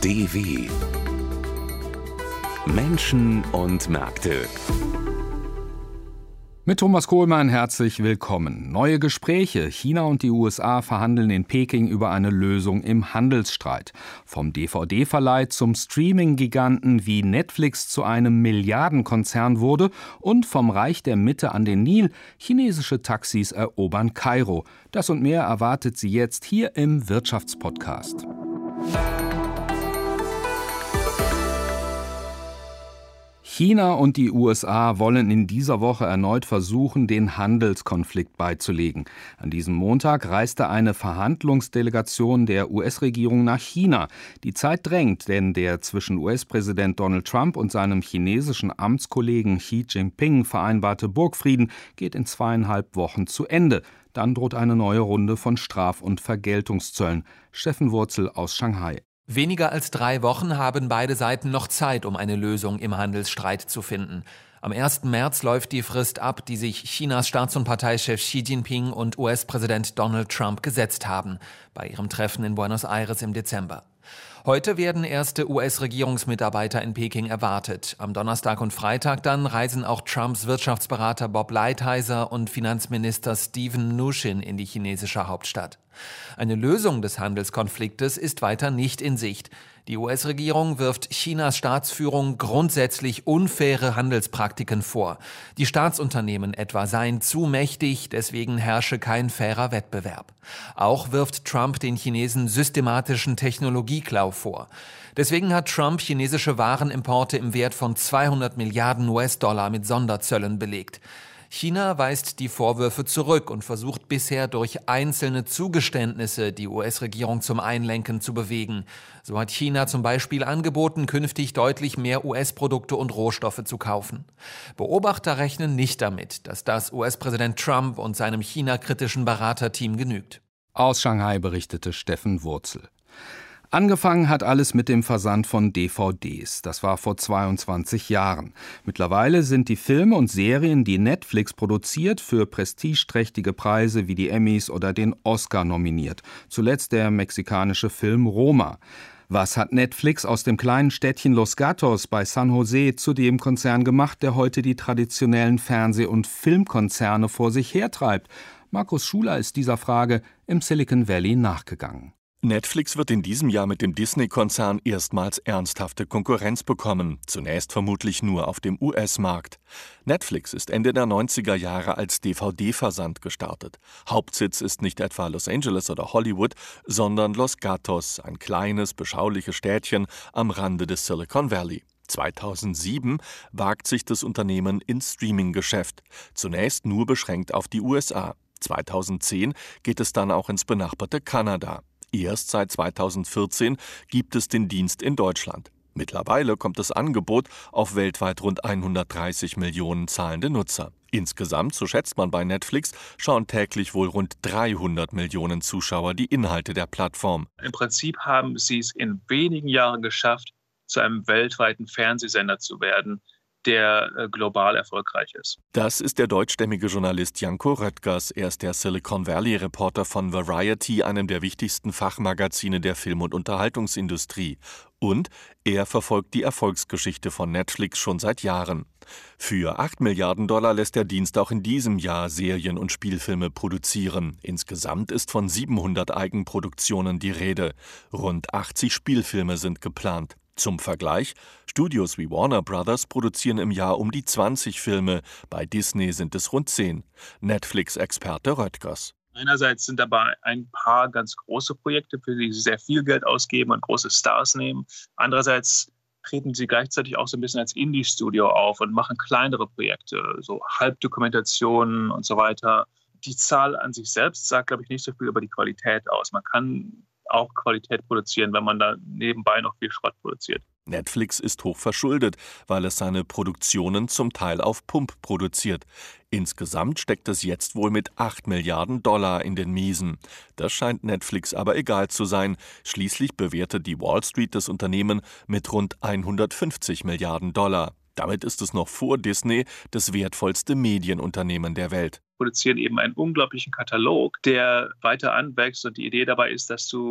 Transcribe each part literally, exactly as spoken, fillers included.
D W Menschen und Märkte. Mit Thomas Kohlmann herzlich willkommen. Neue Gespräche. China und die U S A verhandeln in Peking über eine Lösung im Handelsstreit. Vom D V D-Verleih zum Streaming-Giganten, wie Netflix zu einem Milliardenkonzern wurde, und vom Reich der Mitte an den Nil. Chinesische Taxis erobern Kairo. Das und mehr erwartet Sie jetzt hier im Wirtschaftspodcast. China und die U S A wollen in dieser Woche erneut versuchen, den Handelskonflikt beizulegen. An diesem Montag reiste eine Verhandlungsdelegation der U S-Regierung nach China. Die Zeit drängt, denn der zwischen U S-Präsident Donald Trump und seinem chinesischen Amtskollegen Xi Jinping vereinbarte Burgfrieden geht in zweieinhalb Wochen zu Ende. Dann droht eine neue Runde von Straf- und Vergeltungszöllen. Steffen Wurzel aus Shanghai. Weniger als drei Wochen haben beide Seiten noch Zeit, um eine Lösung im Handelsstreit zu finden. Am ersten März läuft die Frist ab, die sich Chinas Staats- und Parteichef Xi Jinping und U S-Präsident Donald Trump gesetzt haben, bei ihrem Treffen in Buenos Aires im Dezember. Heute werden erste U S-Regierungsmitarbeiter in Peking erwartet. Am Donnerstag und Freitag dann reisen auch Trumps Wirtschaftsberater Bob Lighthizer und Finanzminister Steven Mnuchin in die chinesische Hauptstadt. Eine Lösung des Handelskonfliktes ist weiter nicht in Sicht. Die U S-Regierung wirft Chinas Staatsführung grundsätzlich unfaire Handelspraktiken vor. Die Staatsunternehmen etwa seien zu mächtig, deswegen herrsche kein fairer Wettbewerb. Auch wirft Trump den Chinesen systematischen Technologieklau vor. Deswegen hat Trump chinesische Warenimporte im Wert von zweihundert Milliarden U S-Dollar mit Sonderzöllen belegt. China weist die Vorwürfe zurück und versucht bisher durch einzelne Zugeständnisse die U S-Regierung zum Einlenken zu bewegen. So hat China zum Beispiel angeboten, künftig deutlich mehr U S-Produkte und Rohstoffe zu kaufen. Beobachter rechnen nicht damit, dass das U S-Präsident Trump und seinem China-kritischen Beraterteam genügt. Aus Shanghai berichtete Steffen Wurzel. Angefangen hat alles mit dem Versand von D V Ds. Das war vor zweiundzwanzig Jahren. Mittlerweile sind die Filme und Serien, die Netflix produziert, für prestigeträchtige Preise wie die Emmys oder den Oscar nominiert. Zuletzt der mexikanische Film Roma. Was hat Netflix aus dem kleinen Städtchen Los Gatos bei San Jose zu dem Konzern gemacht, der heute die traditionellen Fernseh- und Filmkonzerne vor sich hertreibt? Markus Schuler ist dieser Frage im Silicon Valley nachgegangen. Netflix wird in diesem Jahr mit dem Disney-Konzern erstmals ernsthafte Konkurrenz bekommen, zunächst vermutlich nur auf dem U S-Markt. Netflix ist Ende der neunziger Jahre als D V D-Versand gestartet. Hauptsitz ist nicht etwa Los Angeles oder Hollywood, sondern Los Gatos, ein kleines, beschauliches Städtchen am Rande des Silicon Valley. zweitausendsieben wagt sich das Unternehmen ins Streaming-Geschäft, zunächst nur beschränkt auf die U S A. zweitausendzehn geht es dann auch ins benachbarte Kanada. Erst seit zweitausendvierzehn gibt es den Dienst in Deutschland. Mittlerweile kommt das Angebot auf weltweit rund hundertdreißig Millionen zahlende Nutzer. Insgesamt, so schätzt man bei Netflix, schauen täglich wohl rund dreihundert Millionen Zuschauer die Inhalte der Plattform. Im Prinzip haben sie es in wenigen Jahren geschafft, zu einem weltweiten Fernsehsender zu werden, der äh, global erfolgreich ist. Das ist der deutschstämmige Journalist Janko Röttgers. Er ist der Silicon Valley-Reporter von Variety, einem der wichtigsten Fachmagazine der Film- und Unterhaltungsindustrie. Und er verfolgt die Erfolgsgeschichte von Netflix schon seit Jahren. Für acht Milliarden Dollar lässt der Dienst auch in diesem Jahr Serien und Spielfilme produzieren. Insgesamt ist von siebenhundert Eigenproduktionen die Rede. Rund achtzig Spielfilme sind geplant. Zum Vergleich, Studios wie Warner Brothers produzieren im Jahr um die zwanzig Filme, bei Disney sind es rund zehn. Netflix-Experte Röttgers. Einerseits sind dabei ein paar ganz große Projekte, für die sie sehr viel Geld ausgeben und große Stars nehmen. Andererseits treten sie gleichzeitig auch so ein bisschen als Indie-Studio auf und machen kleinere Projekte, so Halbdokumentationen und so weiter. Die Zahl an sich selbst sagt, glaube ich, nicht so viel über die Qualität aus. Man kann auch Qualität produzieren, wenn man da nebenbei noch viel Schrott produziert. Netflix ist hoch verschuldet, weil es seine Produktionen zum Teil auf Pump produziert. Insgesamt steckt es jetzt wohl mit acht Milliarden Dollar in den Miesen. Das scheint Netflix aber egal zu sein. Schließlich bewertet die Wall Street das Unternehmen mit rund hundertfünfzig Milliarden Dollar. Damit ist es noch vor Disney das wertvollste Medienunternehmen der Welt. Produzieren eben einen unglaublichen Katalog, der weiter anwächst. Und die Idee dabei ist, dass du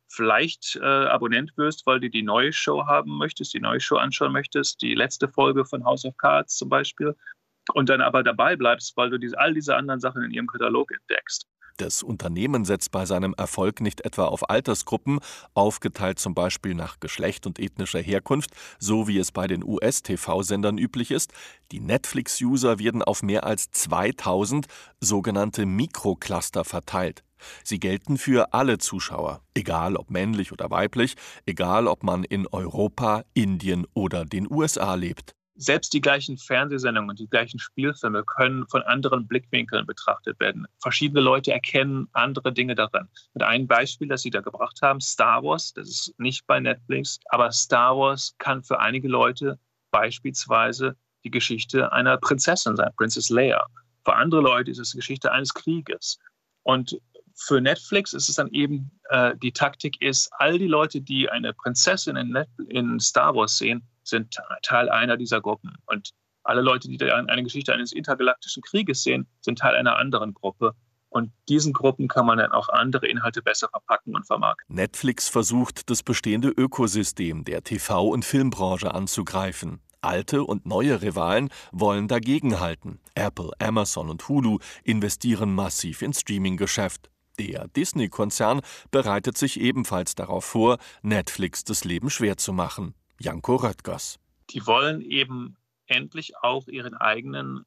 vielleicht äh, Abonnent wirst, weil du die neue Show haben möchtest, die neue Show anschauen möchtest, die letzte Folge von House of Cards zum Beispiel, und dann aber dabei bleibst, weil du diese, all diese anderen Sachen in ihrem Katalog entdeckst. Das Unternehmen setzt bei seinem Erfolg nicht etwa auf Altersgruppen, aufgeteilt zum Beispiel nach Geschlecht und ethnischer Herkunft, so wie es bei den U S-T V-Sendern üblich ist. Die Netflix-User werden auf mehr als zweitausend sogenannte Mikrocluster verteilt. Sie gelten für alle Zuschauer, egal ob männlich oder weiblich, egal ob man in Europa, Indien oder den U S A lebt. Selbst die gleichen Fernsehsendungen und die gleichen Spielfilme können von anderen Blickwinkeln betrachtet werden. Verschiedene Leute erkennen andere Dinge darin. Mit einem Beispiel, das Sie da gebracht haben, Star Wars, das ist nicht bei Netflix, aber Star Wars kann für einige Leute beispielsweise die Geschichte einer Prinzessin sein, Princess Leia. Für andere Leute ist es die Geschichte eines Krieges. Und für Netflix ist es dann eben, äh, die Taktik ist, all die Leute, die eine Prinzessin in, Net- in Star Wars sehen, sind Teil einer dieser Gruppen. Und alle Leute, die eine Geschichte eines intergalaktischen Krieges sehen, sind Teil einer anderen Gruppe. Und diesen Gruppen kann man dann auch andere Inhalte besser verpacken und vermarkten. Netflix versucht, das bestehende Ökosystem der T V- und Filmbranche anzugreifen. Alte und neue Rivalen wollen dagegenhalten. Apple, Amazon und Hulu investieren massiv ins Streaming-Geschäft. Der Disney-Konzern bereitet sich ebenfalls darauf vor, Netflix das Leben schwer zu machen. Janko Röttgers. Die wollen eben endlich auch ihren eigenen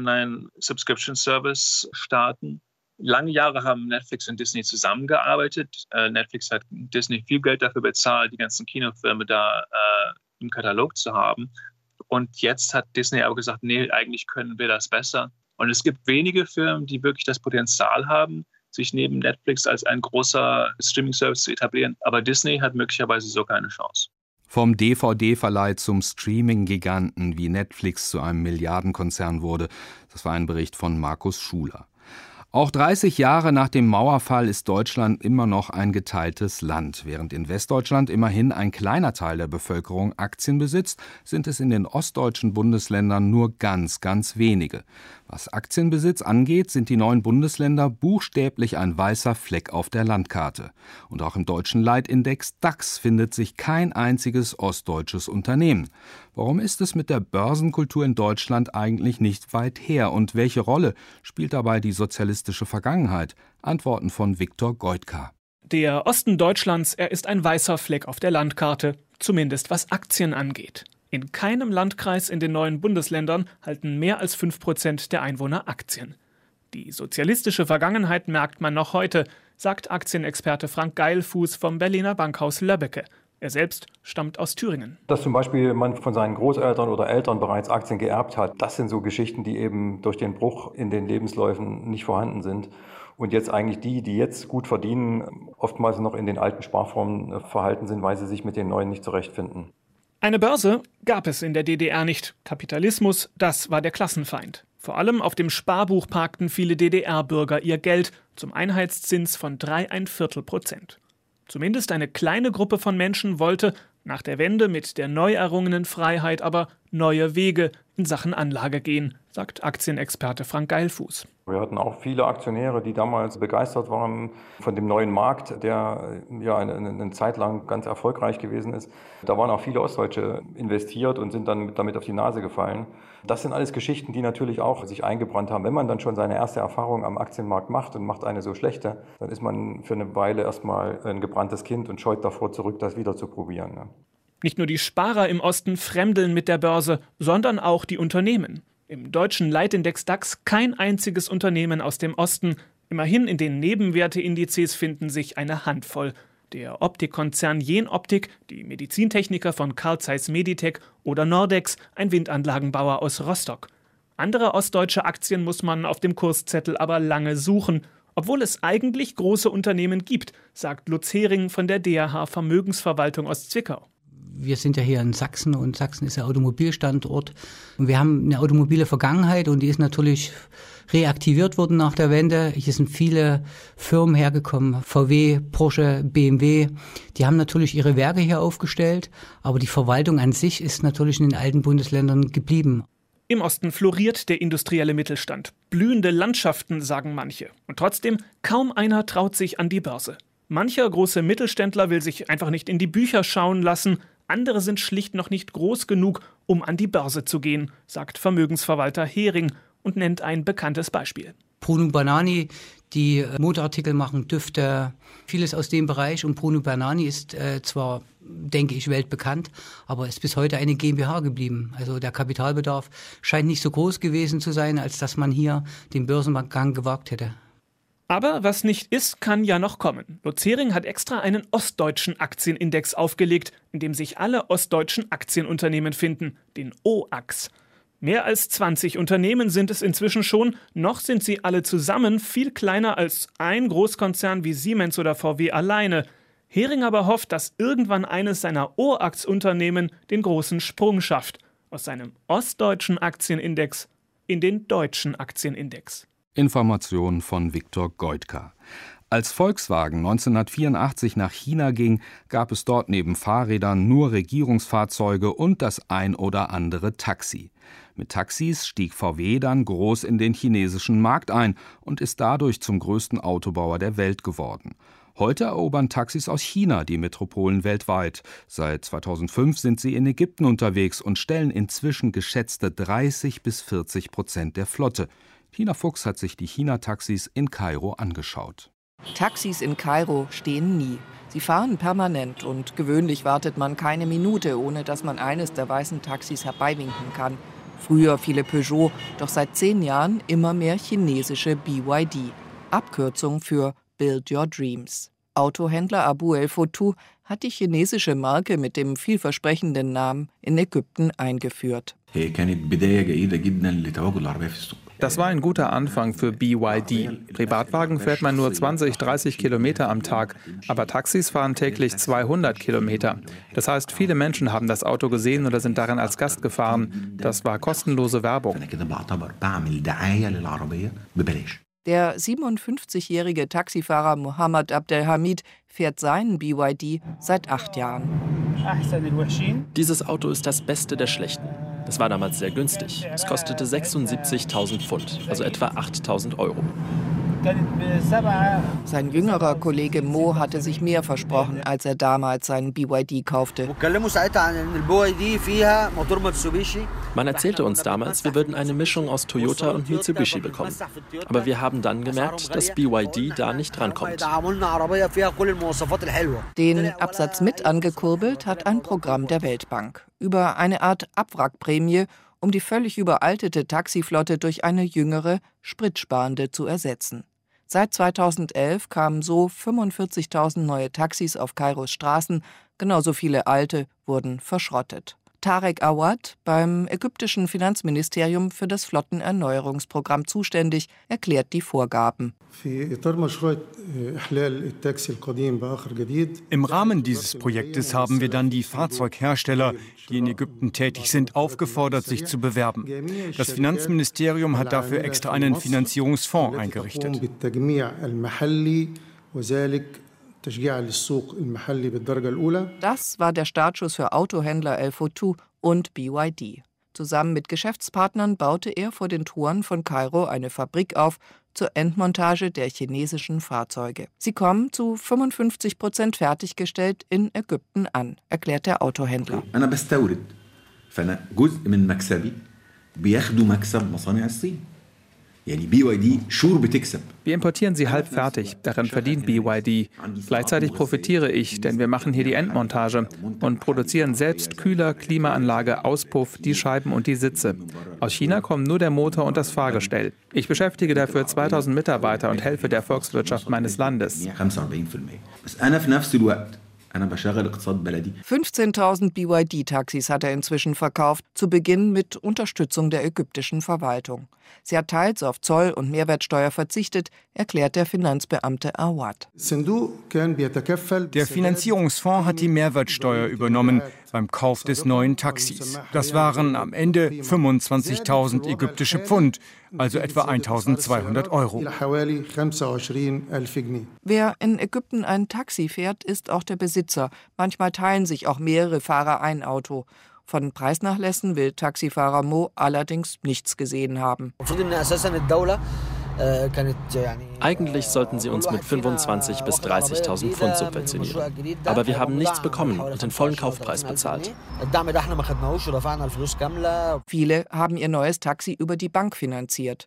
Online-Subscription-Service starten. Lange Jahre haben Netflix und Disney zusammengearbeitet. Äh, Netflix hat Disney viel Geld dafür bezahlt, die ganzen Kinofilme da äh, im Katalog zu haben. Und jetzt hat Disney aber gesagt, nee, eigentlich können wir das besser. Und es gibt wenige Firmen, die wirklich das Potenzial haben, sich neben Netflix als ein großer Streaming-Service zu etablieren. Aber Disney hat möglicherweise sogar eine Chance. Vom D V D-Verleih zum Streaming-Giganten, wie Netflix zu einem Milliardenkonzern wurde, das war ein Bericht von Markus Schuler. Auch dreißig Jahre nach dem Mauerfall ist Deutschland immer noch ein geteiltes Land. Während in Westdeutschland immerhin ein kleiner Teil der Bevölkerung Aktien besitzt, sind es in den ostdeutschen Bundesländern nur ganz, ganz wenige. Was Aktienbesitz angeht, sind die neuen Bundesländer buchstäblich ein weißer Fleck auf der Landkarte. Und auch im deutschen Leitindex DAX findet sich kein einziges ostdeutsches Unternehmen. Warum ist es mit der Börsenkultur in Deutschland eigentlich nicht weit her? Und welche Rolle spielt dabei die sozialistische Vergangenheit? Antworten von Viktor Goitka. Der Osten Deutschlands, er ist ein weißer Fleck auf der Landkarte, zumindest was Aktien angeht. In keinem Landkreis in den neuen Bundesländern halten mehr als fünf Prozent der Einwohner Aktien. Die sozialistische Vergangenheit merkt man noch heute, sagt Aktienexperte Frank Geilfuß vom Berliner Bankhaus Löbbecke. Er selbst stammt aus Thüringen. Dass zum Beispiel man von seinen Großeltern oder Eltern bereits Aktien geerbt hat, das sind so Geschichten, die eben durch den Bruch in den Lebensläufen nicht vorhanden sind. Und jetzt eigentlich die, die jetzt gut verdienen, oftmals noch in den alten Sparformen verhalten sind, weil sie sich mit den neuen nicht zurechtfinden. Eine Börse gab es in der D D R nicht. Kapitalismus, das war der Klassenfeind. Vor allem auf dem Sparbuch parkten viele D D R-Bürger ihr Geld zum Einheitszins von drei Komma fünf Viertel Prozent. Zumindest eine kleine Gruppe von Menschen wollte nach der Wende mit der neu errungenen Freiheit aber neue Wege in Sachen Anlage gehen, sagt Aktienexperte Frank Geilfuß. Wir hatten auch viele Aktionäre, die damals begeistert waren von dem neuen Markt, der ja eine, eine Zeit lang ganz erfolgreich gewesen ist. Da waren auch viele Ostdeutsche investiert und sind dann damit auf die Nase gefallen. Das sind alles Geschichten, die natürlich auch sich eingebrannt haben. Wenn man dann schon seine erste Erfahrung am Aktienmarkt macht und macht eine so schlechte, dann ist man für eine Weile erstmal ein gebranntes Kind und scheut davor zurück, das wieder zu probieren. Nicht nur die Sparer im Osten fremdeln mit der Börse, sondern auch die Unternehmen. Im deutschen Leitindex DAX kein einziges Unternehmen aus dem Osten. Immerhin in den Nebenwerteindizes finden sich eine Handvoll. Der Optikkonzern Jenoptik, die Medizintechniker von Carl Zeiss Meditec oder Nordex, ein Windanlagenbauer aus Rostock. Andere ostdeutsche Aktien muss man auf dem Kurszettel aber lange suchen, obwohl es eigentlich große Unternehmen gibt, sagt Lutz Hering von der D R H Vermögensverwaltung aus Zwickau. Wir sind ja hier in Sachsen und Sachsen ist der Automobilstandort. Und wir haben eine automobile Vergangenheit und die ist natürlich reaktiviert worden nach der Wende. Hier sind viele Firmen hergekommen, V W, Porsche, B M W. Die haben natürlich ihre Werke hier aufgestellt, aber die Verwaltung an sich ist natürlich in den alten Bundesländern geblieben. Im Osten floriert der industrielle Mittelstand. Blühende Landschaften, sagen manche. Und trotzdem, kaum einer traut sich an die Börse. Mancher große Mittelständler will sich einfach nicht in die Bücher schauen lassen. Andere sind schlicht noch nicht groß genug, um an die Börse zu gehen, sagt Vermögensverwalter Hering und nennt ein bekanntes Beispiel. Bruno Banani, die Modeartikel machen, Düfte, vieles aus dem Bereich. Und Bruno Banani ist äh, zwar, denke ich, weltbekannt, aber ist bis heute eine GmbH geblieben. Also der Kapitalbedarf scheint nicht so groß gewesen zu sein, als dass man hier den Börsengang gewagt hätte. Aber was nicht ist, kann ja noch kommen. Lutz Hering hat extra einen ostdeutschen Aktienindex aufgelegt, in dem sich alle ostdeutschen Aktienunternehmen finden, den O A X. Mehr als zwanzig Unternehmen sind es inzwischen schon, noch sind sie alle zusammen viel kleiner als ein Großkonzern wie Siemens oder V W alleine. Hering aber hofft, dass irgendwann eines seiner O A X-Unternehmen den großen Sprung schafft, aus seinem ostdeutschen Aktienindex in den deutschen Aktienindex. Information von Viktor Goitka. Als Volkswagen neunzehnhundertvierundachtzig nach China ging, gab es dort neben Fahrrädern nur Regierungsfahrzeuge und das ein oder andere Taxi. Mit Taxis stieg V W dann groß in den chinesischen Markt ein und ist dadurch zum größten Autobauer der Welt geworden. Heute erobern Taxis aus China die Metropolen weltweit. Seit zweitausendfünf sind sie in Ägypten unterwegs und stellen inzwischen geschätzte dreißig bis vierzig Prozent der Flotte. Tina Fuchs hat sich die China-Taxis in Kairo angeschaut. Taxis in Kairo stehen nie. Sie fahren permanent und gewöhnlich wartet man keine Minute, ohne dass man eines der weißen Taxis herbeiwinken kann. Früher viele Peugeot, doch seit zehn Jahren immer mehr chinesische B Y D. Abkürzung für Build Your Dreams. Autohändler Abu El Foutou hat die chinesische Marke mit dem vielversprechenden Namen in Ägypten eingeführt. Das war ein guter Anfang für B Y D. Privatwagen fährt man nur zwanzig, dreißig Kilometer am Tag, aber Taxis fahren täglich zweihundert Kilometer. Das heißt, viele Menschen haben das Auto gesehen oder sind darin als Gast gefahren. Das war kostenlose Werbung. Der siebenundfünfzigjährige Taxifahrer Mohammed Abdelhamid fährt seinen B Y D seit acht Jahren. Dieses Auto ist das Beste der Schlechten. Das war damals sehr günstig. Es kostete sechsundsiebzigtausend Pfund, also etwa achttausend Euro. Sein jüngerer Kollege Mo hatte sich mehr versprochen, als er damals seinen B Y D kaufte. Man erzählte uns damals, wir würden eine Mischung aus Toyota und Mitsubishi bekommen. Aber wir haben dann gemerkt, dass B Y D da nicht rankommt. Den Absatz mit angekurbelt hat ein Programm der Weltbank. Über eine Art Abwrackprämie, um die völlig überaltete Taxiflotte durch eine jüngere, spritsparende zu ersetzen. Seit zweitausendelf kamen so fünfundvierzigtausend neue Taxis auf Kairos Straßen, genauso viele alte wurden verschrottet. Tarek Awad, beim ägyptischen Finanzministerium für das Flottenerneuerungsprogramm zuständig, erklärt die Vorgaben. Im Rahmen dieses Projektes haben wir dann die Fahrzeughersteller, die in Ägypten tätig sind, aufgefordert, sich zu bewerben. Das Finanzministerium hat dafür extra einen Finanzierungsfonds eingerichtet. Das war der Startschuss für Autohändler El Foutou und B Y D. Zusammen mit Geschäftspartnern baute er vor den Toren von Kairo eine Fabrik auf zur Endmontage der chinesischen Fahrzeuge. Sie kommen zu fünfundfünfzig Prozent fertiggestellt in Ägypten an, erklärt der Autohändler. Wir importieren sie halb fertig, daran verdient B Y D. Gleichzeitig profitiere ich, denn wir machen hier die Endmontage und produzieren selbst Kühler, Klimaanlage, Auspuff, die Scheiben und die Sitze. Aus China kommen nur der Motor und das Fahrgestell. Ich beschäftige dafür zweitausend Mitarbeiter und helfe der Volkswirtschaft meines Landes. fünfzehntausend B Y D-Taxis hat er inzwischen verkauft, zu Beginn mit Unterstützung der ägyptischen Verwaltung. Sie hat teils auf Zoll- und Mehrwertsteuer verzichtet, erklärt der Finanzbeamte Awad. Der Finanzierungsfonds hat die Mehrwertsteuer übernommen beim Kauf des neuen Taxis. Das waren am Ende fünfundzwanzigtausend ägyptische Pfund, also etwa eintausendzweihundert Euro. Wer in Ägypten ein Taxi fährt, ist auch der Besitzer. Manchmal teilen sich auch mehrere Fahrer ein Auto. Von Preisnachlässen will Taxifahrer Mo allerdings nichts gesehen haben. Eigentlich sollten sie uns mit fünfundzwanzigtausend bis dreißigtausend Pfund subventionieren. Aber wir haben nichts bekommen und den vollen Kaufpreis bezahlt. Viele haben ihr neues Taxi über die Bank finanziert.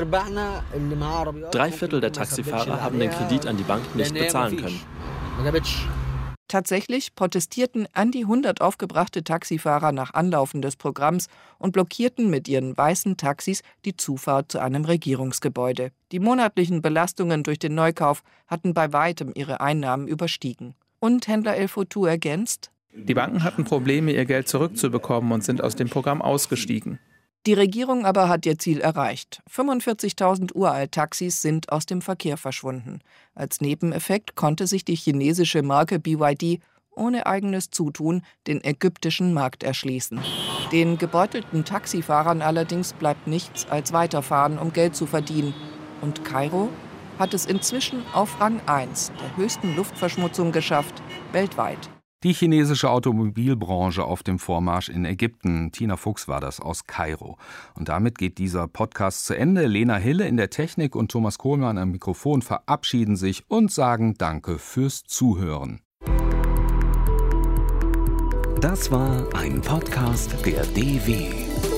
Drei Viertel der Taxifahrer haben den Kredit an die Bank nicht bezahlen können. Tatsächlich protestierten an die hundert aufgebrachte Taxifahrer nach Anlaufen des Programms und blockierten mit ihren weißen Taxis die Zufahrt zu einem Regierungsgebäude. Die monatlichen Belastungen durch den Neukauf hatten bei weitem ihre Einnahmen überstiegen. Und Händler El Foutou ergänzt: Die Banken hatten Probleme, ihr Geld zurückzubekommen und sind aus dem Programm ausgestiegen. Die Regierung aber hat ihr Ziel erreicht. fünfundvierzigtausend Uralt-Taxis sind aus dem Verkehr verschwunden. Als Nebeneffekt konnte sich die chinesische Marke B Y D ohne eigenes Zutun den ägyptischen Markt erschließen. Den gebeutelten Taxifahrern allerdings bleibt nichts als weiterfahren, um Geld zu verdienen. Und Kairo hat es inzwischen auf Rang eins der höchsten Luftverschmutzung geschafft, weltweit. Die chinesische Automobilbranche auf dem Vormarsch in Ägypten. Tina Fuchs war das aus Kairo. Und damit geht dieser Podcast zu Ende. Lena Hille in der Technik und Thomas Kohlmann am Mikrofon verabschieden sich und sagen Danke fürs Zuhören. Das war ein Podcast der D W.